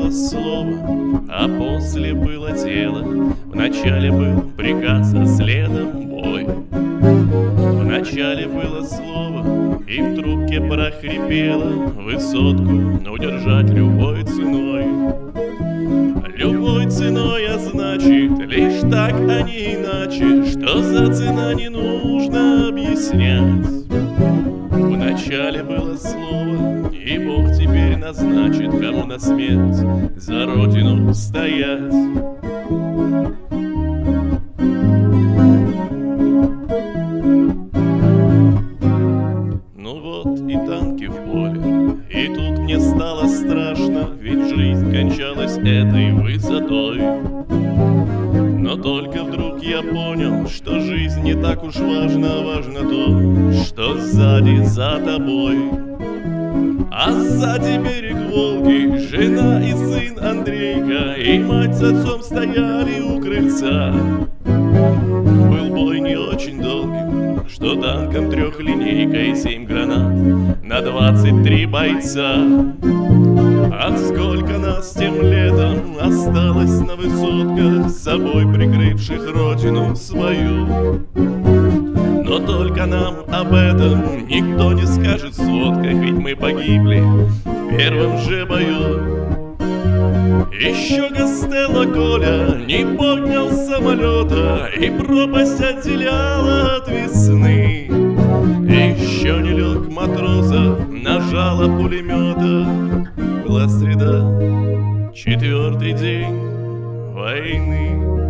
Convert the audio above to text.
было слово, а после было дело. Вначале был приказ, а следом бой. Вначале было слово, и в трубке прохрипело: высотку удержать любой ценой. Любой ценой, а значит, лишь так, а не иначе. Что за цена, не нужно объяснять. Вначале было слово, и Бог теперь назначит, кому на смерть за родину стоять. Ну вот и танки в поле, и тут мне стало страшно, ведь жизнь кончалась этой высотой. Но только вдруг я понял, что жизнь не так уж важна, важно то, что сзади за тобой. А сзади берег Волги, жена и сын Андрейка, и мать с отцом стояли у крыльца. Был бой не очень долгим, что танком трехлинейка и 7 гранат на 23 бойца. Ах, сколько нас тем летом осталось на высотках, с собой прикрывших родину свою. Но только нам об этом никто не скажет в сводках, ведь мы погибли в первом же бою. Еще Гастелло Коля не поднял самолета, и пропасть отделяла от весны. Еще не лег Матросов на жало пулемета. Была среда, 4-й день войны.